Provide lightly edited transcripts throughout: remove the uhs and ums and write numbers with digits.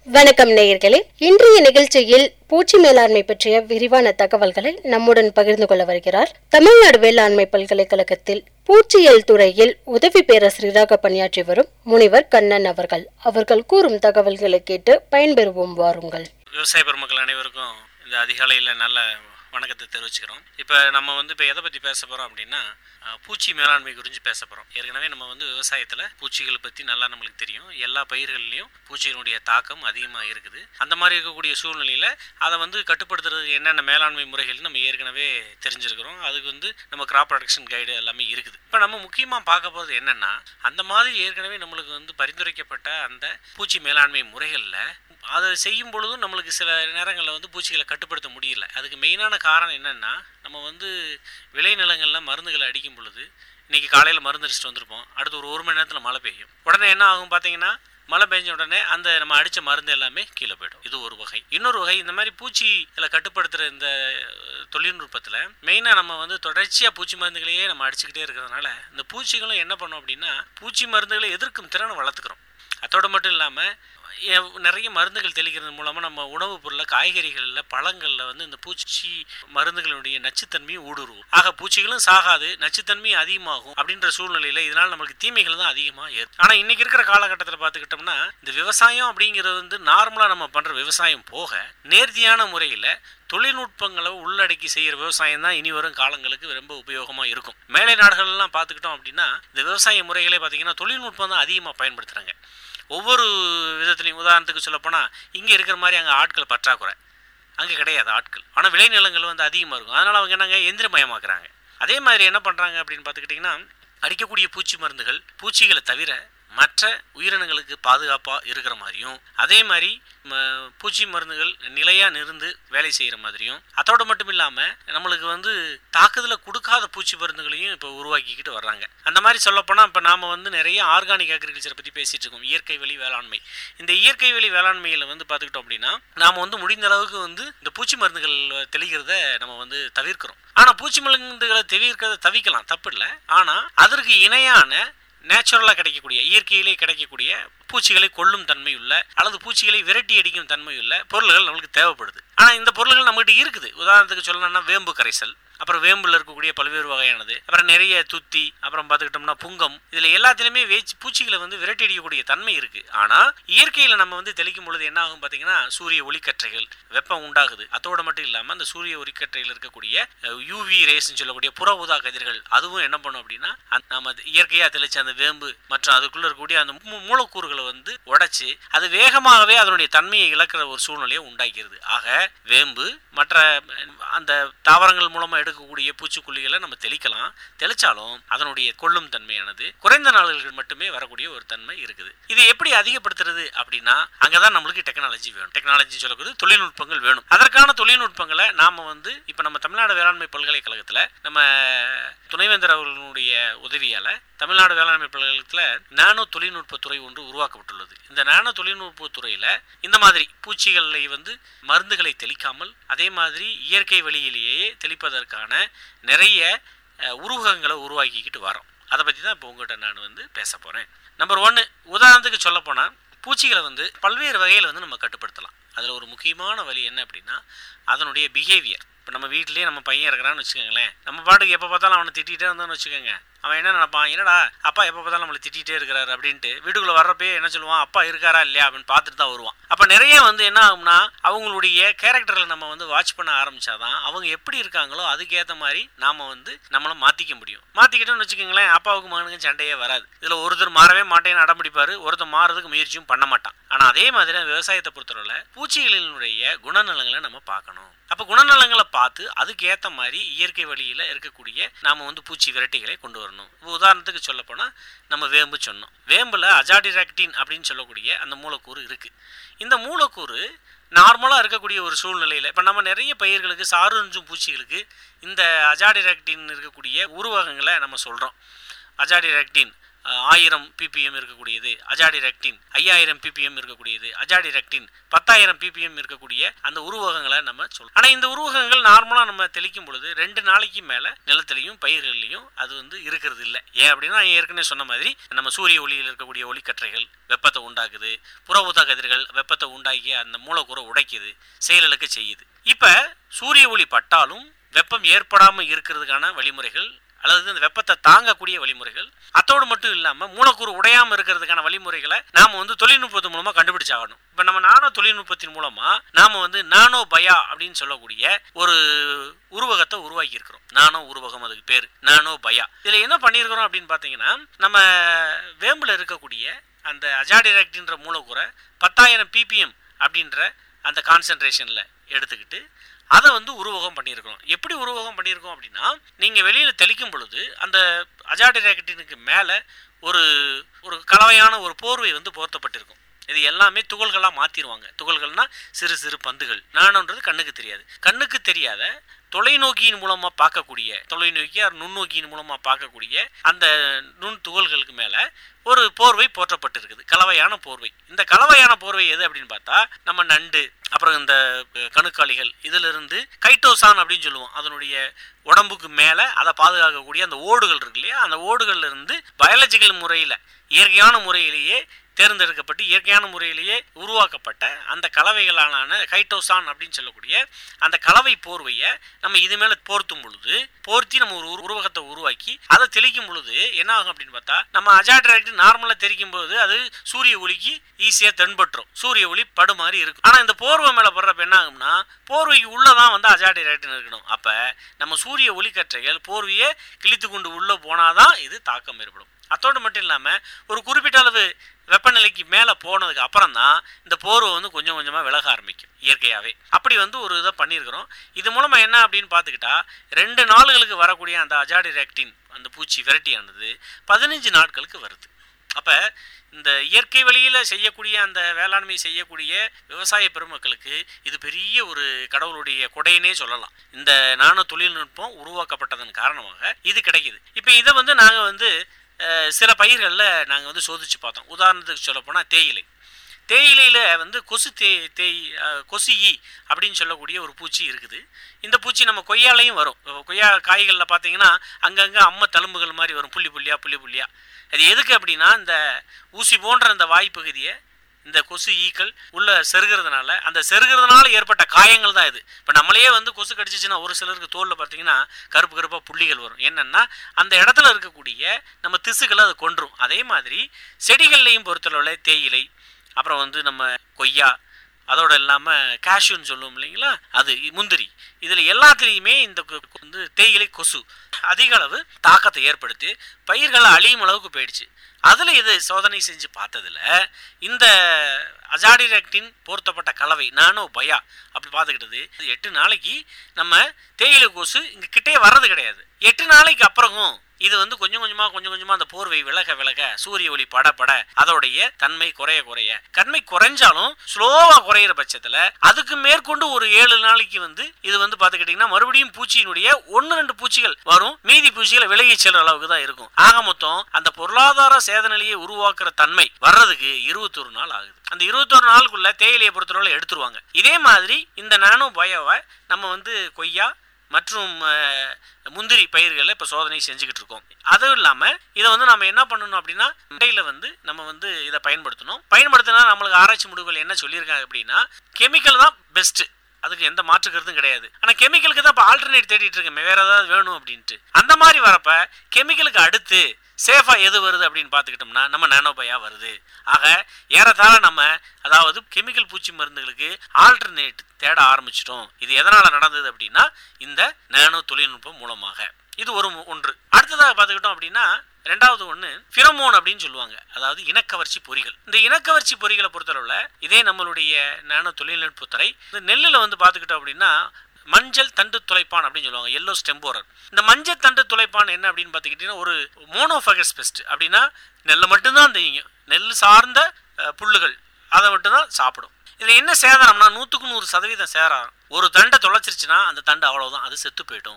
வணக்கம் நேயர்களே, இன்றைய நிகழ்ச்சியில் பூச்சி மேலாண்மை பற்றிய விரிவான தகவல்களை நம்முடன் பகிர்ந்து கொள்ள வருகிறார் தமிழ்நாடு வேளாண்மை பல்கலைக்கழகத்தில் பூச்சியியல் துறையில் உதவி பேராசிரியராக பணியாற்றி வரும் முனைவர் கண்ணன் அவர்கள் கூறும் தகவல்களை கேட்டு பயன்பெறுவோம். வாருங்கள். விவசாய பெருமக்கள் அனைவருக்கும் இந்த அதிகாலையில் நல்ல வணக்கத்தை தெரிவிச்சுக்கிறோம். இப்போ நம்ம இப்போ எதை பற்றி பேச போகிறோம் அப்படின்னா, பூச்சி மேலாண்மை குறித்து பேச போகிறோம். ஏற்கனவே நம்ம விவசாயத்தில் பூச்சிகளை பற்றி நல்லா நம்மளுக்கு தெரியும். எல்லா பயிர்கள்லையும் பூச்சிகளுடைய தாக்கம் அதிகமாக இருக்குது. அந்த மாதிரி இருக்கக்கூடிய சூழ்நிலையில் அதை கட்டுப்படுத்துறதுக்கு என்னென்ன மேலாண்மை முறைகள் நம்ம ஏற்கனவே தெரிஞ்சிருக்கிறோம். அதுக்கு நம்ம கிராப் ப்ரொடக்ஷன் கைடு எல்லாமே இருக்குது. இப்போ நம்ம முக்கியமாக பார்க்க போகிறது என்னென்னா, அந்த மாதிரி ஏற்கனவே நம்மளுக்கு பரிந்துரைக்கப்பட்ட அந்த பூச்சி மேலாண்மை முறைகளில் அதை செய்யும் பொழுதும் நம்மளுக்கு சில நேரங்களில் பூச்சிகளை கட்டுப்படுத்த முடியல. அதுக்கு மெயினான காரணம் என்னென்னா, நம்ம விளைநிலங்களில் மருந்துகளை அடிக்கும் பொழுது, இன்றைக்கி காலையில் மருந்து அடிச்சுட்டு வந்திருப்போம், அடுத்து ஒரு மணி நேரத்தில் மழை பெய்யும். உடனே என்ன ஆகும் பார்த்தீங்கன்னா, மழை பெஞ்ச உடனே அந்த நம்ம அடித்த மருந்து எல்லாமே கீழே போய்டும். இது ஒரு வகை. இன்னொரு வகை, இந்த மாதிரி பூச்சிகளை கட்டுப்படுத்துகிற இந்த தொழில்நுட்பத்தில் மெயினாக நம்ம தொடர்ச்சியாக பூச்சி மருந்துகளையே நம்ம அடிச்சுக்கிட்டே இருக்கிறதுனால இந்த பூச்சிகளும் என்ன பண்ணோம் அப்படின்னா, பூச்சி மருந்துகளை எதிர்க்கும் திறனை வளர்த்துக்கிறோம். அதோடு மட்டும் இல்லாமல் நிறைய மருந்துகள் தெளிக்கிறது மூலமாக நம்ம உணவுப் பொருளில், காய்கறிகளில், பழங்களில் இந்த பூச்சி மருந்துகளுடைய நச்சுத்தன்மையும் ஊடுருவும். ஆக பூச்சிகளும் சாகாது, நச்சுத்தன்மையும் அதிகமாகும். அப்படின்ற சூழ்நிலையில் இதனால் நம்மளுக்கு தீமைகள் தான் அதிகமாக ஏற்படும். ஆனால் இன்றைக்கி இருக்கிற காலகட்டத்தில் பார்த்துக்கிட்டோம்னா, இந்த விவசாயம் அப்படிங்கிறது நார்மலாக நம்ம பண்ணுற விவசாயம் போக நேர்த்தியான முறையில் தொழில்நுட்பங்களை உள்ளடக்கி செய்கிற விவசாயம் தான் இனி வரும் காலங்களுக்கு ரொம்ப உபயோகமாக இருக்கும். மேலை நாடுகள்லாம் பார்த்துக்கிட்டோம் அப்படின்னா, இந்த விவசாய முறைகளே பார்த்திங்கன்னா தொழில்நுட்பம் தான் அதிகமாக பயன்படுத்துகிறாங்க. ஒவ்வொரு விதத்துலையும் உதாரணத்துக்கு சொல்லப்போனால், இங்கே இருக்கிற மாதிரி அங்கே ஆட்கள் பற்றாக்குறை, அங்கே கிடையாது ஆட்கள். ஆனால் விளைநிலங்கள் அதிகமாக இருக்கும். அதனால் அவங்க என்னங்க எந்திரமயமாக்குறாங்க. அதே மாதிரி என்ன பண்ணுறாங்க அப்படின்னு பார்த்துக்கிட்டிங்கன்னா, அடிக்கக்கூடிய பூச்சி மருந்துகள் பூச்சிகளை தவிர மற்ற உயிரினங்களுக்கு பாதுகாப்பாக இருக்கிற மாதிரியும், அதே மாதிரி பூச்சி மருந்துகள் நிலையாக நிறுந்து வேலை செய்கிற மாதிரியும், அதோடு மட்டும் இல்லாமல் நம்மளுக்கு தாக்குதலை கொடுக்காத பூச்சி மருந்துகளையும் இப்போ உருவாக்கிக்கிட்டு வர்றாங்க. அந்த மாதிரி சொல்லப்போனால், இப்போ நாம் நிறைய ஆர்கானிக் அக்ரிகல்ச்சரை பற்றி பேசிகிட்டு இருக்கோம், இயற்கை வழி வேளாண்மை. இந்த இயற்கை வழி வேளாண்மையில் பார்த்துக்கிட்டோம் அப்படின்னா, நாம் முடிந்த அளவுக்கு இந்த பூச்சி மருந்துகள் தெளிக்கிறத நம்ம தவிர்க்கிறோம். ஆனால் பூச்சி மருந்துகளை தவிர்க்கலாம், தப்பு இல்லை. ஆனால் அதற்கு இணையான நேச்சுரலாக கிடைக்கக்கூடிய, இயற்கையிலே கிடைக்கக்கூடிய பூச்சிகளை கொல்லும் தன்மையுள்ள அல்லது பூச்சிகளை விரட்டி அடிக்கும் தன்மையுள்ள பொருள்கள் நம்மளுக்கு தேவைப்படுது. ஆனால் இந்த பொருள்கள் நம்மகிட்ட இருக்குது. உதாரணத்துக்கு சொல்லணும்னா, வேம்பு கரைசல், அப்புறம் வேம்பில் இருக்கக்கூடிய பல்வேறு வகையானது, அப்புறம் நிறைய துத்தி, அப்புறம் பார்த்துக்கிட்டோம்னா புங்கம், இதில் எல்லாத்திலுமே பூச்சிகளை விரட்டி அடிக்கக்கூடிய தன்மை இருக்குது. ஆனால் இயற்கையில் நம்ம தெளிக்கும் பொழுது என்ன ஆகும் பார்த்தீங்கன்னா, சூரிய ஒளிக்கற்றைகள், வெப்பம் உண்டாகுது. அதோடு மட்டும் இல்லாமல் அந்த சூரிய ஒளிக்கற்றையில் இருக்கக்கூடிய யூவி ரேஸ்ன்னு சொல்லக்கூடிய புற ஊதா கதிர்கள், அதுவும் என்ன பண்ணும் அப்படின்னா, நம்ம இயற்கையாக தெளிச்ச அந்த வேம்பு மற்றும் அதுக்குள்ளே இருக்கக்கூடிய அந்த மூலக்கூறுகளை உடைச்சு அது வேகமாகவே அதனுடைய தன்மையை இழக்கிற ஒரு சூழ்நிலையை உண்டாக்கிறது. ஆக வேம்பு மற்ற அந்த தாவரங்கள் மூலமாக எடுக்கக்கூடிய பூச்சிக்கொல்லிகளை நம்ம தெளிச்சாலும் அதனுடைய கொல்லும் தன்மையானது குறைந்த நாள்கள் மட்டுமே வரக்கூடிய ஒரு தன்மை இருக்குது. இதை எப்படி அதிகப்படுத்துறது அப்படின்னா, அங்கதான் நம்மளுக்கு டெக்னாலஜி வேணும். டெக்னாலஜி சொல்லக்கூடிய தொழில்நுட்பங்கள் வேணும். அதற்கான தொழில்நுட்பங்களை நாம இப்ப நம்ம தமிழ்நாடு வேளாண்மை பல்கலைக்கழகத்துல நம்ம துணைவேந்தர் அவர்களுடைய உதவியால தமிழ்நாடு வேளாண்மை பல்கலைக்கழகத்தில் நானோ தொழில்நுட்பத்துறை ஒன்று உருவாக்கப்பட்டுள்ளது. இந்த நானோ தொழில்நுட்பத்துறையில இந்த மாதிரி பூச்சிகளை மருந்துகளை தெளிக்காமல் அதே மாதிரி இயற்கை வழியிலேயே தெளிப்பதற்கான நிறைய உருவகங்களை உருவாக்கிக்கிட்டு வரோம். அதை பற்றி தான் இப்போ உங்கள்கிட்ட நான் பேச போகிறேன். நம்பர் 1, உதாரணத்துக்கு சொல்ல போனால், பூச்சிகளை பல்வேறு வகையில் நம்ம கட்டுப்படுத்தலாம். அதில் ஒரு முக்கியமான வழி என்ன அப்படின்னா, அதனுடைய பிஹேவியர். இப்போ நம்ம வீட்டிலேயே நம்ம பையன் இருக்கிறான்னு வச்சுக்கோங்களேன், நம்ம பாட்டுக்கு எப்போ பார்த்தாலும் அவனை திட்டிகிட்டே இருந்தான்னு வச்சுக்கோங்க, அவன் என்ன நினைப்பான், என்னடா அப்பா எப்போ பார்த்தாலும் நம்மளை திட்டிகிட்டே இருக்கிறாரு அப்படின்ட்டு வீட்டுக்குள்ளே வர்றப்பே என்ன சொல்லுவான், அப்பா இருக்காரா இல்லையா அப்படின்னு பார்த்துட்டு தான் வருவான். அப்போ நிறைய என்ன ஆகும்னா, அவங்களுடைய கேரக்டரில் நம்ம வாட்ச் பண்ண ஆரம்பித்தாதான் அவங்க எப்படி இருக்காங்களோ அதுக்கேற்ற மாதிரி நாம் நம்மளை மாற்றிக்க முடியும். மாற்றிக்கிட்டோன்னு வச்சுக்கோங்களேன், அப்பாவுக்கு மகனுக்கு சண்டையே வராது. இதில் ஒருத்தர் மாறவே மாட்டேன்னு அடம்பிடிப்பார், ஒருத்தர் மாறதுக்கு முயற்சியும் பண்ண மாட்டான். ஆனால் அதே மாதிரி விவசாயத்தை பொறுத்தவரை பூச்சிகளினுடைய குணநலங்களை நம்ம பார்க்கணும். அப்போ குணநலங்களை பார்த்து அதுக்கு ஏற்ற மாதிரி இயற்கை வழியில் இருக்கக்கூடிய நாம் பூச்சி விரட்டிகளை கொண்டு வரணும். உதாரணத்துக்கு சொல்ல போனால், நம்ம வேம்பு சொன்னோம். வேம்பில் அஜாடிராக்டின் அப்படின்னு சொல்லக்கூடிய அந்த மூலக்கூறு இருக்குது. இந்த மூலக்கூறு நார்மலாக இருக்கக்கூடிய ஒரு சூழ்நிலையில் இப்போ நம்ம நிறைய பயிர்களுக்கு, சாறுஞ்சும் பூச்சிகளுக்கு இந்த அஜாடிராக்டின் இருக்கக்கூடிய உருவகங்களை நம்ம சொல்கிறோம். அஜாடிராக்டின் 1000 ppm இருக்கக்கூடியது அஜாடிரெக்டின், 5000 ppm இருக்கக்கூடியது அஜாடிரெக்டின், 10000 ppm இருக்கக்கூடிய அந்த உருவகங்களை நம்ம சொல்றோம். ஆனால் இந்த உருவகங்கள் நார்மலாக நம்ம தெளிக்கும் பொழுது 2 நாளைக்கு மேலே நிலத்திலையும் பயிர்கள்லையும் அது வந்து இருக்கிறது இல்லை. ஏன் அப்படின்னா ஏற்கனவே சொன்ன மாதிரி நம்ம சூரிய ஒளியில் இருக்கக்கூடிய ஒளிக்கற்றைகள் வெப்பத்தை உண்டாக்குது, புற ஊதா கதிர்கள் வெப்பத்தை உண்டாக்கி அந்த மூலக்கூறை உடைக்குது, செயலுக்கு செய்யுது. இப்போ சூரிய ஒளி பட்டாலும் வெப்பம் ஏற்படாமல் இருக்கிறதுக்கான வழிமுறைகள் அல்லது இந்த வெப்பத்தை தாங்கக்கூடிய வழிமுறைகள், அத்தோடு மட்டும் இல்லாமல் மூலக்கூறு உடையாமல் இருக்கிறதுக்கான வழிமுறைகளை நாம் வந்து தொழில்நுட்பத்தின் மூலமாக கண்டுபிடிச்சாகணும். இப்போ நம்ம நானோ தொழில்நுட்பத்தின் மூலமாக நாம் வந்து நானோ பயா அப்படின்னு சொல்லக்கூடிய ஒரு உருவகத்தை உருவாக்கி இருக்கிறோம். நானோ உருவகம், அதுக்கு பேர் நானோ பயா. இதில் என்ன பண்ணியிருக்கிறோம் அப்படின்னு பார்த்தீங்கன்னா, நம்ம வேம்பில் இருக்கக்கூடிய அந்த அஜாடிரெக்டின்ற மூலக்கூறை 10000 ppm அப்படின்ற அந்த கான்சன்ட்ரேஷனில் எடுத்துக்கிட்டு அதை வந்து உருவகம் பண்ணியிருக்கோம். எப்படி உருவகம் பண்ணியிருக்கோம் அப்படின்னா, நீங்கள் வெளியில் தெளிக்கும் பொழுது அந்த அஜாடிரெக்டினுக்கு மேலே ஒரு ஒரு கலவையான ஒரு போர்வை வந்து போர்த்தப்பட்டிருக்கும். இது எல்லாமே துகள்களாக மாற்றிடுவாங்க. துகள்கள்னா சிறு சிறு பந்துகள். நானோன்றது கண்ணுக்கு தெரியாது. கண்ணுக்கு தெரியாத தொலைநோக்கியின் மூலமாக பார்க்கக்கூடிய, தொலைநோக்கி நுண்ணோக்கியின் மூலமாக பார்க்கக்கூடிய அந்த நுண் துகள்களுக்கு மேலே ஒரு போர்வை போற்றப்பட்டிருக்குது, கலவையான போர்வை. இந்த கலவையான போர்வை எது அப்படின்னு பார்த்தா, நம்ம நண்டு, அப்புறம் இந்த கணுக்காளிகள், இதிலிருந்து கைட்டோசான் அப்படின்னு சொல்லுவோம், அதனுடைய உடம்புக்கு மேலே அதை பாதுகாக்கக்கூடிய அந்த ஓடுகள் இருக்கு இல்லையா, அந்த ஓடுகள்ல இருந்து பயாலஜிக்கல் முறையில் இயற்கையான முறையிலேயே தேர்ந்தெடுக்கப்பட்டு இயற்கையான முறையிலேயே உருவாக்கப்பட்ட அந்த கலவைகளான கைட்டோசான் அப்படின்னு சொல்லக்கூடிய அந்த கலவை போர்வையை நம்ம இது மேலே போர்த்தும் பொழுது, போர்த்தி நம்ம ஒரு உருவகத்தை உருவாக்கி அதை தெளிக்கும் பொழுது என்ன ஆகும் அப்படின்னு பார்த்தா, நம்ம அஜாடிரெக்டின் நார்மலாக தெளிக்கும் போது அது சூரிய ஒளிக்கு ஈஸியாக தென்பட்டுரும், சூரிய ஒளி படு மாதிரி இருக்கும். ஆனால் இந்த போர்வை மேலே படுறப்ப என்ன ஆகும்னா, போர்வைக்கு உள்ளதான் வந்து அஜாடிரெக்டின் இருக்கணும். அப்போ நம்ம சூரிய ஒளிக்கற்றைகள் போர்வையை கிழித்து கொண்டு உள்ளே போனாதான் இது தாக்கம் ஏற்படும். அத்தோடு மட்டும் இல்லாமல் ஒரு குறிப்பிட்ட அளவு வெப்பநிலைக்கு மேலே போனதுக்கு அப்புறம் தான் இந்த போர்வை வந்து கொஞ்சம் கொஞ்சமாக விலக ஆரம்பிக்கும் இயற்கையாகவே. அப்படி வந்து ஒரு இதை பண்ணியிருக்கிறோம். இது மூலமாக என்ன அப்படின்னு பார்த்துக்கிட்டா, 2 நாளுகளுக்கு வரக்கூடிய அந்த அஜாடிரெக்டின் அந்த பூச்சி வெரைட்டியானது 15 நாட்களுக்கு வருது. அப்போ இந்த இயற்கை வழியில் செய்யக்கூடிய அந்த வேளாண்மை செய்யக்கூடிய விவசாய பெருமக்களுக்கு இது பெரிய ஒரு கடவுளுடைய கொடையினே சொல்லலாம். இந்த நானோ தொழில்நுட்பம் உருவாக்கப்பட்டதன் காரணமாக இது கிடைக்கிது. இப்போ இதை வந்து நாங்கள் வந்து சில பயிர்களில் நாங்கள் வந்து சோதித்து பார்த்தோம். உதாரணத்துக்கு சொல்லப்போனால் தேயிலையில் வந்து கொசு ஈ அப்படின்னு சொல்லக்கூடிய ஒரு பூச்சி இருக்குது. இந்த பூச்சி நம்ம கொய்யாலையும் வரும். கொய்யா காய்களில் பார்த்தீங்கன்னா அங்கங்கே அம்மை தழும்புகள் மாதிரி வரும், புள்ளி புள்ளியாக. அது எதுக்கு அப்படின்னா, இந்த ஊசி போன்ற அந்த வாய்ப்பகுதியை இந்த கொசு ஈக்கள் உள்ள செருகிறதுனால, அந்த செருகிறதுனால ஏற்பட்ட காயங்கள் தான் இது. இப்போ நம்மளையே வந்து கொசு கடிச்சிச்சுன்னா ஒரு சிலருக்கு தோலில் பார்த்தீங்கன்னா கருப்பாக புள்ளிகள் வரும். என்னென்னா அந்த இடத்துல இருக்கக்கூடிய நம்ம திசுக்களை அது கொன்றும். அதே மாதிரி செடிகள்லையும் பொறுத்தளவில் தேயிலை, அப்புறம் வந்து நம்ம கொய்யா, அதோடு இல்லாமல் கேஷ்யூன்னு சொல்லுவோம் இல்லைங்களா, அது முந்திரி, இதில் எல்லாத்துலேயுமே இந்த வந்து தேயிலை கொசு அதிக அளவு தாக்கத்தை ஏற்படுத்தி பயிர்களை அழியும் அளவுக்கு போயிடுச்சு. அதில் இது சோதனை செஞ்சு பார்த்ததில் இந்த அஜாடிரெக்டின் பொருத்தப்பட்ட கலவை நானோ பயா அப்படி பார்த்துக்கிட்டது 8 நாளைக்கு நம்ம தேயிலை கொசு இங்கே கிட்டே வர்றது கிடையாது. 8 நாளைக்கு அப்புறமும் இது வந்து கொஞ்சம் கொஞ்சமாக அந்த போர்வை விலக சூரிய ஒளி பட அதோடைய தன்மை குறைய தன்மை குறைஞ்சாலும் ஸ்லோவா குறையிற பட்சத்துல அதுக்கு மேற்கொண்டு ஒரு 7 நாளைக்கு வந்து இது வந்து பாத்துக்கிட்டீங்கன்னா மறுபடியும் பூச்சியினுடைய 1-2 பூச்சிகள் வரும், மீதி பூச்சிகளை விலகி செல்ற அளவுக்கு தான் இருக்கும். ஆக மொத்தம் அந்த பொருளாதார சேத நிலையை உருவாக்குற தன்மை வர்றதுக்கு 21 நாள் ஆகுது. அந்த 21 நாளுக்குள்ள தேயிலையை பொறுத்தவரை எடுத்துருவாங்க. இதே மாதிரி இந்த நானோ பயோவை நம்ம வந்து கொய்யா மற்றும் முந்திரி பயிர்களை இப்போ சோதனை செஞ்சுக்கிட்டு இருக்கோம். அதுவும் இல்லாமல் இதை வந்து நம்ம என்ன பண்ணணும் அப்படின்னா, இடையில வந்து நம்ம வந்து இதை பயன்படுத்தினா நம்மளுக்கு ஆராய்ச்சி முடிவுகள் என்ன சொல்லியிருக்காங்க அப்படின்னா, கெமிக்கல் தான் பெஸ்ட்டு, அதுக்கு எந்த மாற்று கருத்தும் கிடையாது. ஆனால் கெமிக்கலுக்கு தான் இப்போ ஆல்டர்னேட் தேடிட்டு இருக்கேன், வேற ஏதாவது வேணும் அப்படின்ட்டு. அந்த மாதிரி வரப்ப கெமிக்கலுக்கு அடுத்து சேஃபாக எது வருது அப்படின்னு பார்த்துக்கிட்டோம்னா நம்ம நானோபயா வருது. ஆக ஏறத்தாழ நம்ம அதாவது கெமிக்கல் பூச்சி மருந்துகளுக்கு ஆல்டர்னேட் தேட ஆரம்பிச்சிட்டோம். இது எதனால் நடந்தது அப்படின்னா இந்த நானோ தொழில்நுட்பம் மூலமாக. இது ஒன்று. அடுத்ததாக பார்த்துக்கிட்டோம் அப்படின்னா ரெண்டாவது ஒன்று ஃபிரமோன் அப்படின்னு சொல்லுவாங்க, அதாவது இனக்கவர்ச்சி பொறிகள். இந்த இனக்கவர்ச்சி பொறிகளை பொறுத்தளவில் இதே நம்மளுடைய நானோ தொழில்நுட்பத்துறை இந்த நெல்லில் வந்து பார்த்துக்கிட்டோம் அப்படின்னா மஞ்சள் தண்டு துளைப்பான் அப்படின்னு சொல்லுவாங்க, எல்லோ ஸ்டெம்போரர். இந்த மஞ்சள் தண்டு துளைப்பான் என்ன அப்படின்னு பார்த்துக்கிட்டீங்கன்னா ஒரு மோனோஃபகஸ் பெஸ்ட். அப்படின்னா நெல்லை மட்டும்தான் தெரியும், நெல் சார்ந்த புல்லுகள் அதை மட்டும்தான் சாப்பிடும். இதில் என்ன சேதாரம்னா 100% சேதாரம். ஒரு தண்டை தொலைச்சிருச்சுன்னா அந்த தண்டு அவ்வளோதான், அது செத்து போயிடும்.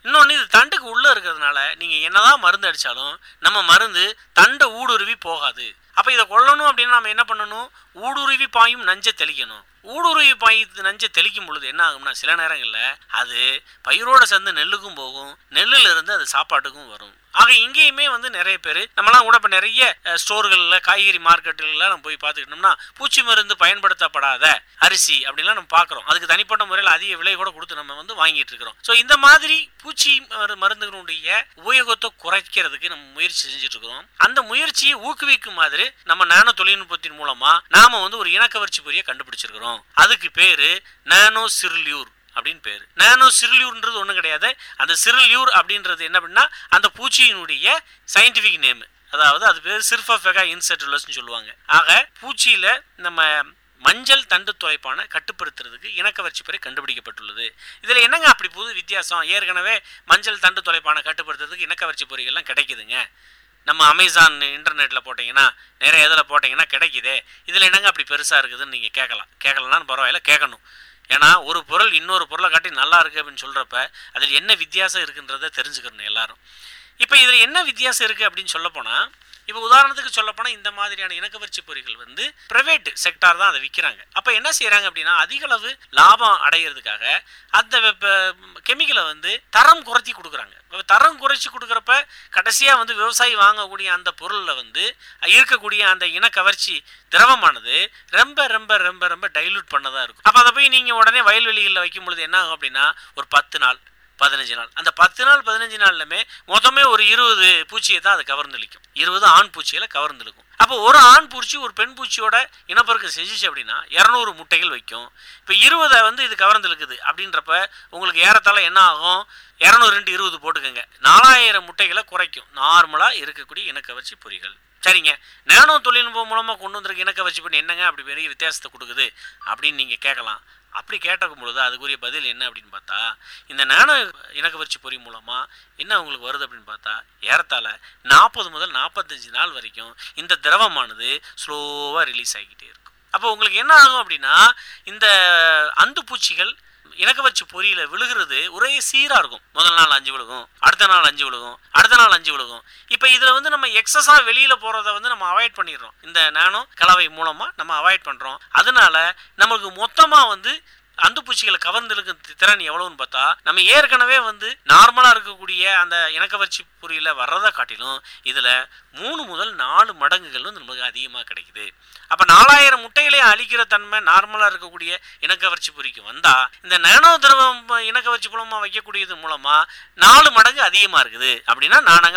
இன்னொன்று, இது தண்டுக்கு உள்ளே இருக்கிறதுனால நீங்கள் என்னதான் மருந்து அடித்தாலும் நம்ம மருந்து தண்டை ஊடுருவி போகாது. அப்போ இதை கொல்லணும் அப்படின்னா நம்ம என்ன பண்ணணும்? ஊடுருவி பாயும் நஞ்சை தெளிக்கணும். ஊடுருவி பாய்த்து நஞ்சை தெளிக்கும் பொழுது என்ன ஆகும்னா, சில நேரங்களில் அது பயிரோட சேர்ந்து நெல்லுக்கும் போகும், நெல்லில் இருந்து அது சாப்பாட்டுக்கும் வரும். ஆக இங்கேயுமே வந்து நிறைய பேர் நம்மலாம் கூட இப்போ நிறைய ஸ்டோர்களில், காய்கறி மார்க்கெட்டுகளில் நம்ம போய் பார்த்துக்கிட்டோம்னா பூச்சி மருந்து பயன்படுத்தப்படாத அரிசி அப்படின்லாம் நம்ம பார்க்குறோம். அதுக்கு தனிப்பட்ட முறையில் அதிக விலை கூட கொடுத்து நம்ம வந்து வாங்கிட்டு இருக்கிறோம். ஸோ இந்த மாதிரி பூச்சி மருந்துகளுடைய உபயோகத்தை குறைக்கிறதுக்கு நம்ம முயற்சி செஞ்சுட்டு இருக்கிறோம். அந்த முயற்சியை ஊக்குவிக்கும் மாதிரி நம்ம நானோ தொழில்நுட்பத்தின் மூலமா நாம வந்து ஒரு இனக்கவர்ச்சி பொறியை கண்டுபிடிச்சிருக்கிறோம். அதுக்கு பேரு நானோ சிர்லியூர் அப்படின்னு பேரு. நானோ சிர்லியூர்ன்றது ஒன்றும் கிடையாது. அந்த சிர்லியூர் அப்படின்றது என்ன அப்படின்னா அந்த பூச்சியினுடைய சயின்டிபிக் நேம். அதாவது அது பேர் சிர்ஃபெகா இன்செட்டுலஸ்ன்னு சொல்லுவாங்க. ஆக பூச்சியில நம்ம மஞ்சள் தண்டு துளைப்பான கட்டுப்படுத்துறதுக்கு இனக்கவர்ச்சி பொறி கண்டுபிடிக்கப்பட்டுள்ளது. இதில் என்னங்க அப்படி புது வித்தியாசம்? ஏற்கனவே மஞ்சள் தண்டு துளைப்பான கட்டுப்படுத்துறதுக்கு இனக்கவர்ச்சி பொறிகள்லாம் கிடைக்குதுங்க. நம்ம அமேசான் இன்டர்நெட்டில் போட்டிங்கன்னா, நிறைய இதில் போட்டிங்கன்னா கிடைக்குதே. இதில் என்னங்க அப்படி பெருசாக இருக்குதுன்னு நீங்கள் கேட்கலனாலும் பரவாயில்ல, கேட்கணும். ஏன்னா ஒரு பொருள் இன்னொரு பொருளை காட்டி நல்லா இருக்குது அப்படின்னு சொல்கிறப்ப அதில் என்ன வித்தியாசம் இருக்குன்றதை தெரிஞ்சுக்கணும் எல்லாரும். இப்போ இதில் என்ன வித்தியாசம் இருக்குது அப்படின்னு சொல்லப்போனால், இப்போ உதாரணத்துக்கு சொல்லப்போனால் இந்த மாதிரியான இனக்கவர்ச்சி பொறிகள் வந்து பிரைவேட் செக்டார் தான் அதை விற்கிறாங்க. அப்போ என்ன செய்கிறாங்க அப்படின்னா, அதிக அளவு லாபம் அடைகிறதுக்காக அந்த கெமிக்கலை வந்து தரம் குறைச்சி கொடுக்குறாங்க. தரம் குறைச்சி கொடுக்குறப்ப கடைசியாக வந்து விவசாயி வாங்கக்கூடிய அந்த பொருளில் வந்து இருக்கக்கூடிய அந்த இனக்கவர்ச்சி திரவமானது ரொம்ப ரொம்ப ரொம்ப ரொம்ப டைல்யூட் பண்ணதாக இருக்கும். அப்போ அதை போய் நீங்கள் உடனே வயல்வெளிகளில் வைக்கும் பொழுது என்ன ஆகும் அப்படின்னா, ஒரு 10 நாள் 15 நாள், அந்த 10 நாள் 15 நாள்லுமே மொத்தமே ஒரு 20 பூச்சியை தான் அது கவர்ந்தளிக்கும். 20 ஆண் பூச்சிகளை கவர்ந்தெழுக்கும். அப்போ ஒரு ஆண் பூச்சி ஒரு பெண் பூச்சியோட இனப்பெருக்கம் செஞ்சிச்சு அப்படின்னா 200 முட்டைகள் வைக்கும். இப்போ 20 வந்து இது கவர்ந்தெழுக்குது அப்படின்றப்ப உங்களுக்கு ஏறத்தாழ என்ன ஆகும்? 200 × 20 போட்டுக்கோங்க, 4000 முட்டைகளை குறைக்கும் நார்மலாக இருக்கக்கூடிய இனக்கவர்ச்சி பொறிகள். சரிங்க, நானோ தொழில்நுட்பம் மூலமாக கொண்டு வந்திருக்க இனக்கவர்ச்சி பொறி என்னங்க அப்படி பெரிய வித்தியாசத்தை கொடுக்குது அப்படின்னு நீங்கள் கேட்கலாம். அப்படி கேட்டக்கும் பொழுது அதுக்குரிய பதில் என்ன அப்படின்னு பார்த்தா, இந்த நானோ இனக்கவர்ச்சி பொறி மூலமாக என்ன உங்களுக்கு வருது அப்படின்னு பார்த்தா, ஏறத்தாழ 40 முதல் 45 நாள் வரைக்கும் இந்த திரவமானது ஸ்லோவாக ரிலீஸ் ஆகிக்கிட்டே இருக்கும். அப்போ உங்களுக்கு என்ன ஆகும் அப்படின்னா, இந்த அந்து பூச்சிகள் இனக்கவர்ச்சி பொறியில் விழுகிறது ஒரே சீராக இருக்கும். முதல் நாள் 5 விழுகும், அடுத்த நாள் 5 விழுகும், அடுத்த நாள் 5 விழுகும். இப்போ இதில் வந்து நம்ம எக்ஸஸாக வெளியில் போகிறத வந்து நம்ம அவாய்ட் பண்ணிடுறோம். இந்த நானோ கலவை மூலமாக நம்ம அவாய்ட் பண்ணுறோம். அதனால நமக்கு மொத்தமாக வந்து அந்து பூச்சிகளை கவர்ந்தெழுக்கும் திறன் எவ்வளவுன்னு பார்த்தா, நம்ம ஏற்கனவே வந்து நார்மலாக இருக்கக்கூடிய அந்த இனக்கவர்ச்சி பொறியில் வர்றதை காட்டிலும் இதில் 3 முதல் 4 மடங்குகள் வந்து நமக்கு அதிகமாக கிடைக்குது. அப்போ 4000 முட்டைகளை அழிக்கிற தன்மை நார்மலாக இருக்கக்கூடிய இனக்கவர்ச்சி பொறிக்கு வந்தால், இந்த நானோ திரவம் இனக்கவர்ச்சி மூலமாக வைக்கக்கூடியது மூலமாக 4 மடங்கு அதிகமாக இருக்குது. அப்படின்னா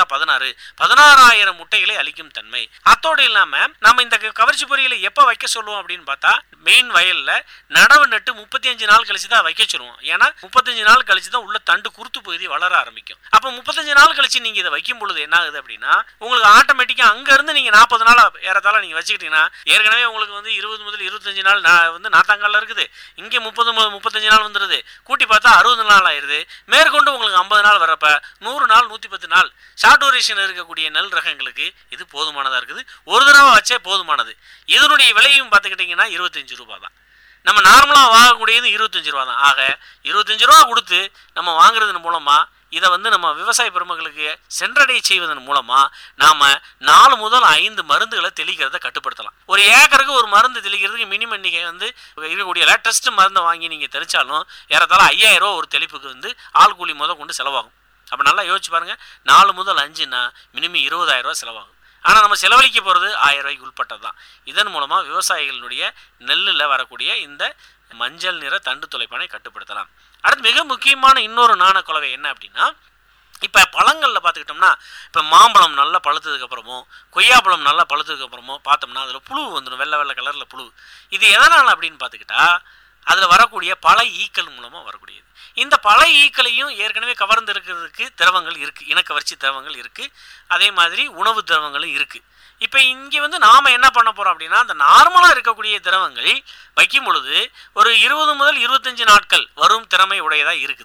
16,000 முட்டைகளை அழிக்கும் தன்மை. அத்தோடு இல்லாமல் நம்ம இந்த கவர்ச்சி பொறிகளை எப்போ வைக்க சொல்லுவோம் அப்படின்னு பார்த்தா, மெயின் வயலில் நடவு நட்டு 35 நாள் கழிச்சு தான் வைக்க சொல்லுவோம். ஏன்னா 35 நாள் கழிச்சு தான் உள்ள தண்டு குருத்து பகுதி வளர ஆரம்பிக்கும். அப்போ 35 நாள் கழிச்சு நீங்கள் இதை வைக்கும் பொழுது என்ன ஆகுது அப்படின்னா, உங்களுக்கு ஆட்டோமேட்டிக்காக அங்கேருந்து நீங்கள் 40 நாள் ஏறத்தாழ நீங்கள் வச்சுக்கிட்டீங்கன்னா, ஏற்கனவே உங்களுக்கு வந்து 20 முதல் 25 நாள் வந்து நாத்தாங்காலில் இருக்குது. இங்கே 35 நாள் வந்துடுது. கூட்டி பார்த்தா 60 நாள் ஆயிடுது. மேற்கொண்டு உங்களுக்கு 50 நாள் வரப்ப 100 நாள் 110 நாள் ஷார்ட் டூரேஷன் இருக்கக்கூடிய நெல் ரகங்களுக்கு இது போதுமானதாக இருக்குது. ஒரு தடவை வச்சே போதுமானது. இதனுடைய விலையும் பார்த்துக்கிட்டிங்கன்னா 25 ரூபா தான். நம்ம நார்மலாக வாங்கக்கூடியது 25 ரூபா தான். ஆக 25 ரூபா கொடுத்து நம்ம வாங்குறதன் மூலமாக இதை வந்து நம்ம விவசாய பெருமக்களுக்கு சென்றடை செய்வதன் மூலமாக நாம் 4 முதல் 5 மருந்துகளை தெளிக்கிறத கட்டுப்படுத்தலாம். ஒரு ஏக்கருக்கு ஒரு மருந்து தெளிக்கிறதுக்கு மினிமம் நீங்கள் வந்து இருக்கக்கூடிய லேட்டஸ்ட் மருந்தை வாங்கி நீங்கள் தெளித்தாலும் ஏறத்தாழ 5000 ரூபா ஒரு தெளிப்புக்கு வந்து ஆள் கூலி கொண்டு செலவாகும். அப்போ நல்லா யோசிச்சு பாருங்கள், 4 முதல் 5ன்னா மினிமம் 20,000 ரூபா செலவாகும். ஆனால் நம்ம செலவழிக்க போகிறது 1000 ரூபாய்க்கு உட்பட்டது தான். இதன் மூலமாக விவசாயிகளுடைய நெல்லில் வரக்கூடிய இந்த மஞ்சள் நிற தண்டு துளைப்பானை கட்டுப்படுத்தலாம். அடுத்து மிக முக்கியமான இன்னொரு நாண குலவை என்ன அப்படின்னா, இப்போ பழங்களில் பார்த்துக்கிட்டோம்னா, இப்போ மாம்பழம் நல்லா பழுத்ததுக்கப்புறமோ கொய்யாப்பழம் நல்லா பழுத்ததுக்கப்புறமோ பார்த்தோம்னா அதில் புழு வந்துடும், வெள்ளை வெள்ளை கலரில் புழு. இது எதனால் அப்படின்னு பார்த்துக்கிட்டா, அதில் வரக்கூடிய பல ஈக்கள் மூலமாக வரக்கூடியது. இந்த பல ஈக்களையும் ஏற்கனவே கவர்ந்து இருக்கிறதுக்கு திரவங்கள் இருக்குது, இனக்கவர்ச்சி திரவங்கள் இருக்குது. அதே மாதிரி உணவு திரவங்களும் இருக்குது. இப்போ இங்கே வந்து நாம் என்ன பண்ண போகிறோம் அப்படின்னா, அந்த நார்மலாக இருக்கக்கூடிய திரவங்கள் வைக்கும் பொழுது ஒரு 20 முதல் 25 நாட்கள் வரும் திறமை உடையதாக இருக்குது.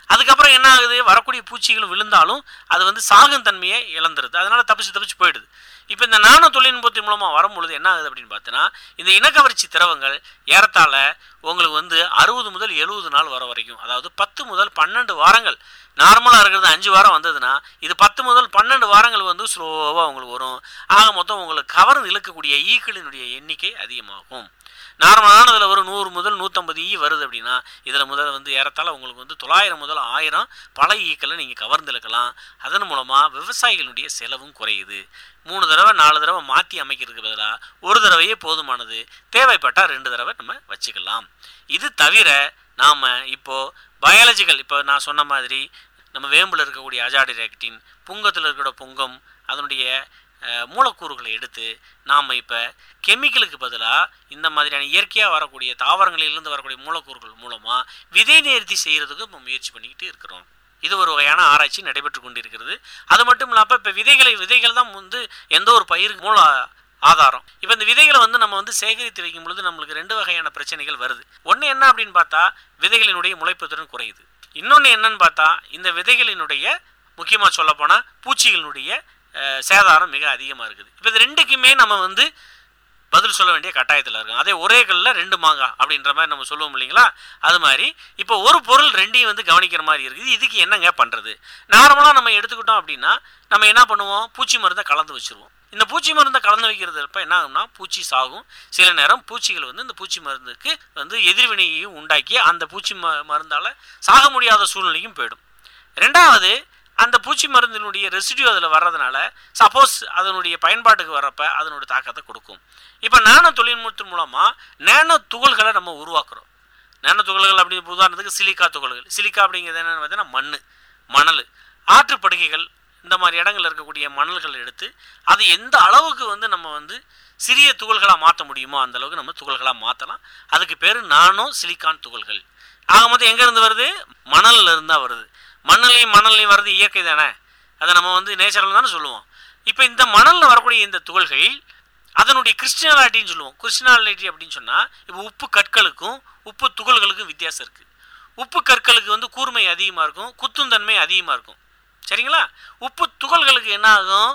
அதுக்கப்புறம் என்ன ஆகுது, வரக்கூடிய பூச்சிகள் விழுந்தாலும் அது வந்து சாகும் தன்மையை இழந்துருது, அதனால தப்பிச்சு போயிடுது. இப்போ இந்த நானோ தொழில்நுட்பத்தின் மூலமாக வரும்பொழுது என்ன ஆகுது அப்படின்னு பார்த்தீங்கன்னா, இந்த இனக்கவர்ச்சி திரவங்கள் ஏறத்தாழ உங்களுக்கு வந்து 60 முதல் 70 நாள் வர வரைக்கும், அதாவது 10 முதல் 12 வாரங்கள், நார்மலாக இருக்கிறது 5 வாரம் வந்ததுன்னா இது 10 முதல் 12 வாரங்கள் வந்து ஸ்லோவாக உங்களுக்கு வரும். ஆக மொத்தம் உங்களுக்கு கவர்ந்து இழுக்கக்கூடிய ஈக்களினுடைய எண்ணிக்கை அதிகமாகும். நார்மலானதில் ஒரு 100 முதல் 150 ஈ வருது அப்படின்னா இதில் முதல் வந்து ஏறத்தாழ உங்களுக்கு வந்து 900 முதல் 1000 பல ஈக்களை நீங்கள் கவர்ந்து இழுக்கலாம். அதன் மூலமாக விவசாயிகளுடைய செலவும் குறையுது. 3 தடவை 4 தடவை மாற்றி அமைக்கிறதுக்கு பதிலாக ஒரு தடவையே போதுமானது, தேவைப்பட்டால் 2 தடவை நம்ம வச்சுக்கலாம். இது தவிர நாம் இப்போது பயாலஜிக்கல், இப்போ நான் சொன்ன மாதிரி நம்ம வேம்பில் இருக்கக்கூடிய அஜாடிராக்டின், புங்கத்தில் இருக்கிற புங்கம், அதனுடைய மூலக்கூறுகளை எடுத்து நாம் இப்போ கெமிக்கலுக்கு பதிலாக இந்த மாதிரியான இயற்கையாக வரக்கூடிய தாவரங்களிலிருந்து வரக்கூடிய மூலக்கூறுகள் மூலமாக விதை நேர்த்தி செய்கிறதுக்கு நம்ம முயற்சி பண்ணிக்கிட்டு இருக்கிறோம். இது ஒரு வகையான ஆராய்ச்சி நடைபெற்று கொண்டிருக்கிறது. அது மட்டும் இல்லாமல் இப்போ விதைகள் தான் வந்து எந்த ஒரு பயிருக்கு மூல ஆதாரம். இப்போ இந்த விதைகளை வந்து நம்ம வந்து சேகரித்து வைக்கும் பொழுது நம்மளுக்கு 2 வகையான பிரச்சனைகள் வருது. ஒன்று என்ன அப்படின்னு பார்த்தா விதைகளினுடைய முளைப்புத்திறன் குறையுது. இன்னொன்று என்னன்னு பார்த்தா இந்த விதைகளினுடைய முக்கியமாக சொல்லப்போனால் பூச்சிகளினுடைய சேதாரம் மிக அதிகமாக இருக்குது. இப்போ இது 2க்குமே நம்ம வந்து பதில் சொல்ல வேண்டிய கட்டாயத்தில் இருக்கும். அதே ஒரே கல்லில் 2 மாங்காய் அப்படின்ற மாதிரி நம்ம சொல்லுவோம் இல்லைங்களா, அது மாதிரி இப்போ ஒரு பொருள் 2ஐயும் வந்து கவனிக்கிற மாதிரி இருக்குது. இதுக்கு என்னங்க பண்ணுறது? நார்மலாக நம்ம எடுத்துக்கிட்டோம் அப்படின்னா நம்ம என்ன பண்ணுவோம், பூச்சி மருந்தை கலந்து வச்சுருவோம். இந்த பூச்சி மருந்தை கலந்து வைக்கிறதுப்ப என்ன ஆகும்னா பூச்சி சாகும். சில நேரம் பூச்சிகள் வந்து இந்த பூச்சி மருந்துக்கு வந்து எதிர்வினையையும் உண்டாக்கி அந்த பூச்சி மருந்தால் சாக முடியாத சூழ்நிலையும் போயிடும். ரெண்டாவது, அந்த பூச்சி மருந்தினுடைய ரெசிடியூ அதில் வர்றதுனால சப்போஸ் அதனுடைய பயன்பாட்டுக்கு வர்றப்ப அதனுடைய தாக்கத்தை கொடுக்கும். இப்போ நானோ தொழில்நுட்பத்தின் மூலமாக நேனோ துகள்களை நம்ம உருவாக்குறோம். நேனோ துகள்கள் அப்படி உதாரணத்துக்கு சிலிக்கா துகள்கள். சிலிக்கா அப்படிங்கிறது என்னென்னு பார்த்தீங்கன்னா மணல், ஆற்றுப்படுகைகள், இந்த மாதிரி இடங்கள் இருக்கக்கூடிய மணல்கள் எடுத்து அது எந்த அளவுக்கு வந்து நம்ம வந்து சிறிய துகள்களாக மாற்ற முடியுமோ அந்த அளவுக்கு நம்ம துகள்களாக மாற்றலாம். அதுக்கு பேர் நானோ சிலிக்கான் துகள்கள். ஆக மொத்தம் எங்கேருந்து வருது, மணலில் இருந்தால் வருது. மணல்லையும் வர்றது இயற்கை தானே, அதை நம்ம வந்து நேச்சுரல் தானே சொல்லுவோம். இப்போ இந்த மணலில் வரக்கூடிய இந்த துகள்கள் அதனுடைய கிறிஸ்டினாலிட்டின்னு சொல்லுவோம். கிறிஸ்டினாலிட்டி அப்படின்னு சொன்னால் இப்போ உப்பு கற்களுக்கும் உப்பு துகள்களுக்கும் வித்தியாசம் இருக்குது. உப்பு கற்களுக்கு வந்து கூர்மை அதிகமாக இருக்கும், குத்துந்தன்மை அதிகமாக இருக்கும். சரிங்களா? உப்பு துகள்களுக்கு என்ன ஆகும்,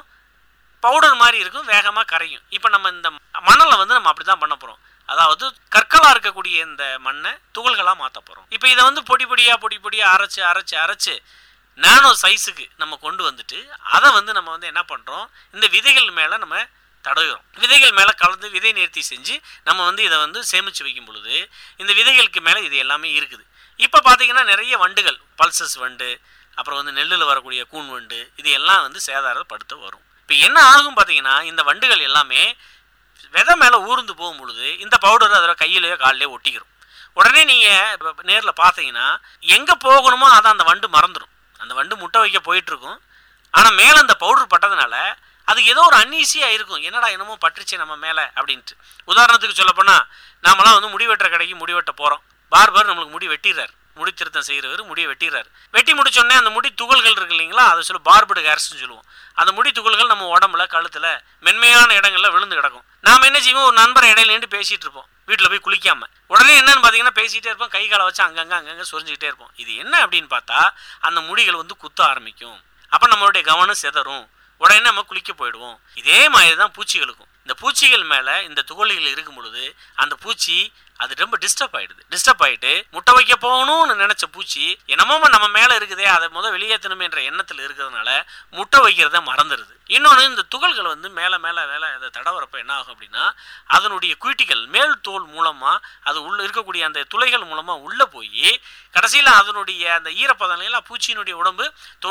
பவுடர் மாதிரி இருக்கும், வேகமாக கரையும். இப்போ நம்ம இந்த மணலை வந்து நம்ம அப்படி தான் பண்ண போகிறோம். அதாவது கற்களாக இருக்கக்கூடிய இந்த மண்ணை துகள்களாக மாற்ற போகிறோம். இப்போ இதை வந்து பொடி பொடியாக அரைச்சு நானோ சைஸுக்கு நம்ம கொண்டு வந்துட்டு அதை வந்து நம்ம வந்து என்ன பண்ணுறோம், இந்த விதைகள் மேலே நம்ம தடவுகிறோம். விதைகள் மேலே கலந்து விதை நேர்த்தி செஞ்சு நம்ம வந்து இதை வந்து சேமித்து வைக்கும் பொழுது இந்த விதைகளுக்கு மேலே இது எல்லாமே இருக்குது. இப்போ பார்த்தீங்கன்னா நிறைய வண்டுகள், பல்சஸ் வண்டு, அப்புறம் வந்து நெல்லில் வரக்கூடிய கூன் வண்டு, இது எல்லாம் வந்து சேதாரப்படுத்த வரும். இப்போ என்ன ஆகும் பார்த்தீங்கன்னா இந்த வண்டுகள் எல்லாமே விதை மேலே ஊர்ந்து போகும் பொழுது இந்த பவுடர் அதில் கையிலேயோ காலிலேயோ ஒட்டிக்கிறோம். உடனே நீங்கள் நேரில் பார்த்தீங்கன்னா எங்கே போகணுமோ அதை அந்த வண்டு மறந்துடும். அந்த வண்டு முட்டை வைக்க போயிட்டுருக்கும், ஆனால் மேலே அந்த பவுடர் பட்டதுனால அது ஏதோ ஒரு அன்ஈஸியாக இருக்கும், என்னடா என்னமோ பட்டுருச்சு நம்ம மேலே அப்படின்ட்டு. உதாரணத்துக்கு சொல்லப்போனால் நாமெல்லாம் வந்து முடி வெட்டுற கடைக்கு முடி வெட்ட போகிறோம். பார்பர் நம்மளுக்கு முடி வெட்டிடுறாரு, முடி திருத்தம் செய்கிறவர் முடியை வெட்டிடுறாரு. வெட்டி முடிச்சோடனே அந்த முடி துகள்கள் இருக்கு இல்லைங்களா, அதை சொல்ல பார்படு ஹேர்ஸ்ன்னு சொல்லுவோம். அந்த முடி துகள்கள் நம்ம உடம்புல கழுத்தில் மென்மையான இடங்களில் விழுந்து கிடக்கும். நாம் என்ன செய்வோம், ஒரு நண்பரை இடையில நின்று பேசிகிட்டு இருப்போம், வீட்டில் போய் குளிக்காமல். உடனே என்னன்னு பார்த்தீங்கன்னா பேசிகிட்டே இருப்போம், கை காலை வச்சு அங்கங்கே சொரிஞ்சிக்கிட்டே இருப்போம். இது என்ன அப்படின்னு பார்த்தா அந்த முடிகள் வந்து குத்த ஆரம்பிக்கும். அப்போ நம்மளுடைய கவனம் சிதறும், உடனே நம்ம குளிக்க போயிடுவோம். இதே மாதிரி தான் பூச்சிகளுக்கும். இந்த பூச்சிகள் மேலே இந்த துகள்கள் இருக்கும் பொழுது அந்த பூச்சி அது ரொம்ப டிஸ்டர்ப் ஆகிட்டு முட்டை வைக்க போகணும்னு நினச்ச பூச்சி என்னமோ நம்ம மேலே இருக்குதே அதை வெளியேற்றணுமே என்ற எண்ணத்தில் இருக்கிறதுனால முட்டை வைக்கிறத மறந்துடுது. இன்னொன்று, இந்த துகள்கள் வந்து மேலே அதை தடவரப்ப என்ன ஆகும் அப்படின்னா அதனுடைய குயிட்டிகள் மேல் தோல் மூலமாக அது உள்ளே இருக்கக்கூடிய அந்த துளைகள் மூலமாக உள்ளே போய் கடைசியில் அதனுடைய அந்த ஈரப்பதம், பூச்சியினுடைய உடம்பு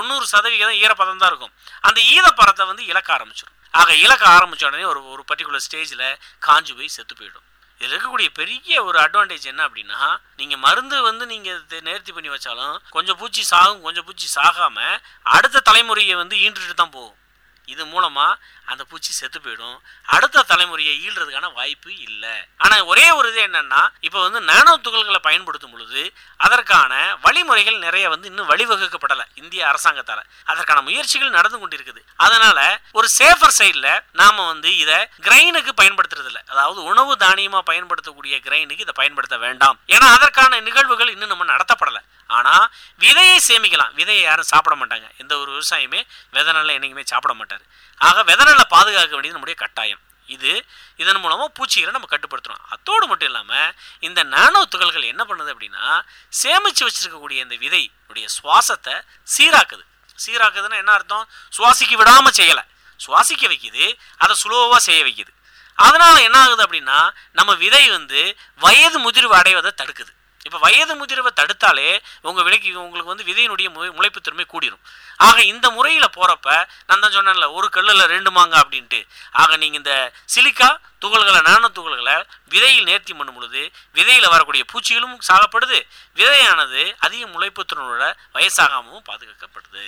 90% ஈரப்பதம் தான் இருக்கும். அந்த ஈரப்பதத்தை வந்து இழக்க ஆரம்பிச்சிடும். ஆக இழக்க ஆரம்பித்த உடனே ஒரு பர்டிகுலர் ஸ்டேஜில் காஞ்சு போய் செத்து போயிடும். இதில் இருக்கக்கூடிய பெரிய ஒரு அட்வான்டேஜ் என்ன அப்படின்னா, நீங்கள் மருந்து வந்து நீங்கள் நேர்த்தி பண்ணி வச்சாலும் கொஞ்சம் பூச்சி சாகும், கொஞ்சம் பூச்சி சாகாமல் அடுத்த தலைமுறையை வந்து ஈண்டுட்டு தான் போகும். இது மூலமாக அந்த பூச்சி செத்து போயிடும், அடுத்த தலைமுறையை ஈழ்றதுக்கான வாய்ப்பு இல்லை. ஆனால் ஒரே ஒரு இது என்னென்னா, இப்போ வந்து நானோ துகள்களை பயன்படுத்தும் பொழுது அதற்கான வழிமுறைகள் நிறைய வந்து இன்னும் வழிவகுக்கப்படலை இந்திய அரசாங்கத்தால். அதற்கான முயற்சிகள் நடந்து கொண்டிருக்குது. அதனால் ஒரு ஒரு சேஃபர் சைடில் நாம் வந்து இதை கிரைனுக்கு பயன்படுத்துறது இல்லை. அதாவது உணவு தானியமாக பயன்படுத்தக்கூடிய கிரைனுக்கு இதை பயன்படுத்த வேண்டாம். ஏன்னா அதற்கான நிகழ்வுகள் இன்னும் நம்ம நடத்தப்படலை. ஆனால் விதையை சேமிக்கலாம். விதையை யாரும் சாப்பிட மாட்டாங்க. எந்த ஒரு விவசாயியுமே விதை நெல்லை என்னைக்குமே சாப்பிட மாட்டார். ஆக விதை நெல்லை பாதுகாக்க வேண்டியது நம்முடைய கட்டாயம். இதன் மூலமாக பூச்சிகளை நம்ம கட்டுப்படுத்துகிறோம். அத்தோடு மட்டும் இல்லாமல் இந்த நானோ துகள்கள் என்ன பண்ணுது அப்படின்னா, சேமித்து வச்சிருக்கக்கூடிய இந்த விதையுடைய சுவாசத்தை சீராக்குது. சீராக்குதுன்னா என்ன அர்த்தம்? சுவாசிக்க விடாமல் செய்யலை, சுவாசிக்க வைக்குது, அதை சுலோவாக செய்ய வைக்குது. அதனால் என்ன ஆகுது அப்படின்னா, நம்ம விதை வந்து வயது முதிர்வு அடைவதை தடுக்குது. இப்போ வயது முதிர்வை தடுத்தாலே உங்களுக்கு வந்து விதையினுடைய முளைப்பு திறமை கூடிரும். ஆக இந்த முறையில் போகிறப்ப நான் தான் சொன்னேன்ல, ஒரு கல்லில் 2 மாங்காய் அப்படின்ட்டு. ஆக நீங்கள் இந்த சிலிக்கா துகள்களை, நானோ துகள்களை விதையில் நேர்த்தி பண்ணும் பொழுது விதையில் வரக்கூடிய பூச்சிகளும் சாகப்படுது, விதையானது அதிக முளைப்பு திறனோட வயசாகாமவும் பாதுகாக்கப்படுது.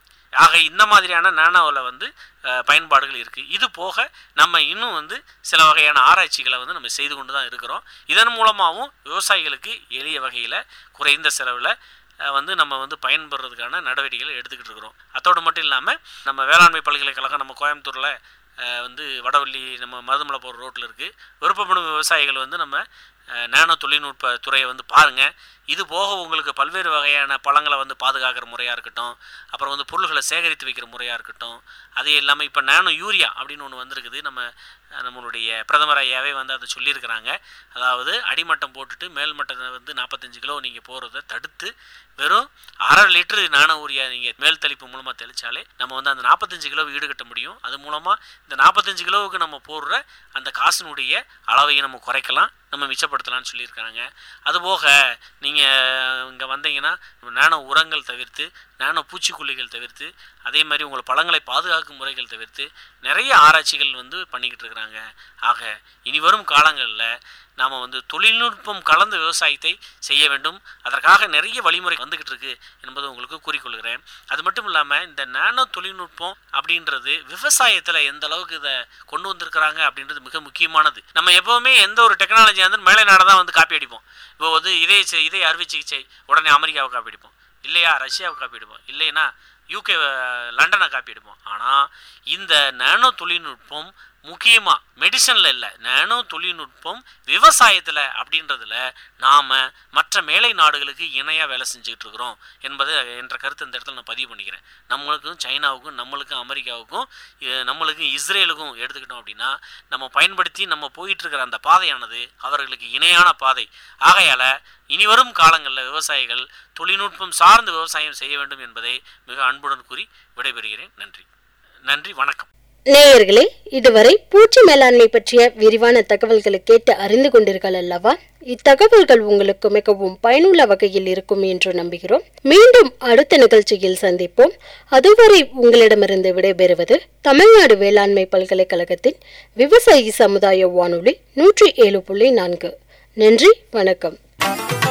ஆக இந்த மாதிரியான நானோவில் வந்து பயன்பாடுகள் இருக்குது. இது போக நம்ம இன்னும் வந்து சில வகையான ஆராய்ச்சிகளை வந்து நம்ம செய்து கொண்டு தான் இருக்கிறோம். இதன் மூலமாகவும் விவசாயிகளுக்கு எளிய வகையில் குறைந்த செலவில் வந்து நம்ம வந்து பயன்படுறதுக்கான நடவடிக்கைகளை எடுத்துக்கிட்டு இருக்கிறோம். அதோடு மட்டும் இல்லாமல் நம்ம வேளாண்மை பல்கலைக்கழகம் நம்ம கோயம்புத்தூரில் வந்து வடவள்ளி நம்ம மருதமலை போகிற ரோட்டில் இருக்குது. விருப்பப்படும் விவசாயிகள் வந்து நம்ம நானோ தொழில்நுட்ப துறையை வந்து பாருங்கள். இது போக உங்களுக்கு பல்வேறு வகையான பழங்களை வந்து பாதுகாக்கிற முறையாக இருக்கட்டும், அப்புறம் வந்து பொருள்களை சேகரித்து வைக்கிற முறையாக இருக்கட்டும், அது இல்லாமல் இப்போ நானோ யூரியா அப்படின்னு ஒன்று வந்திருக்குது. நம்மளுடைய பிரதமர் ஐயாவே வந்து அதை சொல்லியிருக்கிறாங்க. அதாவது அடிமட்டம் போட்டுட்டு மேல் மட்டத்தை வந்து 45 கிலோ நீங்கள் போகிறத தடுத்து வெறும் 1/2 லிட்டரு நானோ யூரியா நீங்கள் மேல் தெளிப்பு மூலமாக தெளித்தாலே நம்ம வந்து அந்த 45 கிலோவை ஈடுகட்ட முடியும். அது மூலமாக இந்த 45 கிலோவுக்கு நம்ம போடுற அந்த காசினுடைய அளவையை நம்ம குறைக்கலாம், நம்ம மிச்சப்படுத்தலாம்னு சொல்லியிருக்காங்க. அதுபோக நீங்கள் இங்கே வந்தீங்கன்னா நானோ உரங்கள் தவிர்த்து, நானோ பூச்சிக்கொல்லிகள் தவிர்த்து, அதே மாதிரி உங்களை பழங்களை பாதுகாக்கும் முறைகள் தவிர்த்து நிறைய ஆராய்ச்சிகள் வந்து பண்ணிக்கிட்டு இருக்கிறாங்க. ஆக இனி வரும் காலங்களில் நாம் வந்து தொழில்நுட்பம் கலந்த விவசாயத்தை செய்ய வேண்டும். அதற்காக நிறைய வழிமுறை வந்துக்கிட்டு இருக்கு என்பதை உங்களுக்கு கூறிக்கொள்கிறேன். அது மட்டும் இல்லாமல் இந்த நானோ தொழில்நுட்பம் அப்படின்றது விவசாயத்தில் எந்த அளவுக்கு இதை கொண்டு வந்திருக்கிறாங்க அப்படின்றது மிக முக்கியமானது. நம்ம எப்போவுமே எந்த ஒரு டெக்னாலஜியாக இருந்தாலும் மேலை நாடு தான் வந்து காப்பி அடிப்போம். இப்போ வந்து இதே அறுவை சிகிச்சை உடனே அமெரிக்காவை காப்பி அடிப்போம், இல்லையா ரஷ்யாவை காப்பி அடிப்போம், இல்லைன்னா யூகே லண்டனை காப்பி அடிப்போம். ஆனால் இந்த நானோ தொழில்நுட்பம் முக்கியமாக மெடிசனில் இல்லை, நானோ தொழில்நுட்பம் விவசாயத்தில் அப்படின்றதுல நாம் மற்ற மேலை நாடுகளுக்கு இணையாக வேலை செஞ்சுக்கிட்டு இருக்கிறோம் என்ற கருத்து இந்த இடத்துல நான் பதிவு பண்ணிக்கிறேன். நம்மளுக்கும் சைனாவுக்கும், நம்மளுக்கும் அமெரிக்காவுக்கும், நம்மளுக்கும் இஸ்ரேலுக்கும் எடுத்துக்கிட்டோம் அப்படின்னா நம்ம பயன்படுத்தி நம்ம போயிட்டுருக்கிற அந்த பாதையானது அவர்களுக்கு இணையான பாதை. ஆகையால் இனி வரும் காலங்களில் விவசாயிகள் தொழில்நுட்பம் சார்ந்து விவசாயம் செய்ய வேண்டும் என்பதை மிக அன்புடன் கூறி விடைபெறுகிறேன். நன்றி, வணக்கம். நேயர்களே, இதுவரை பூச்சி மேலாண்மை பற்றிய விரிவான தகவல்களை கேட்டு அறிந்து கொண்டீர்கள் அல்லவா? இத்தகவல்கள் உங்களுக்கு மிகவும் பயனுள்ள வகையில் இருக்கும் என்று நம்புகிறோம். மீண்டும் அடுத்த நிகழ்ச்சியில் சந்திப்போம். அதுவரை உங்களிடமிருந்து விடைபெறுவது தமிழ்நாடு வேளாண்மை பல்கலைக்கழகத்தின் விவசாயி சமுதாய வானொலி 107.4. நன்றி, வணக்கம்.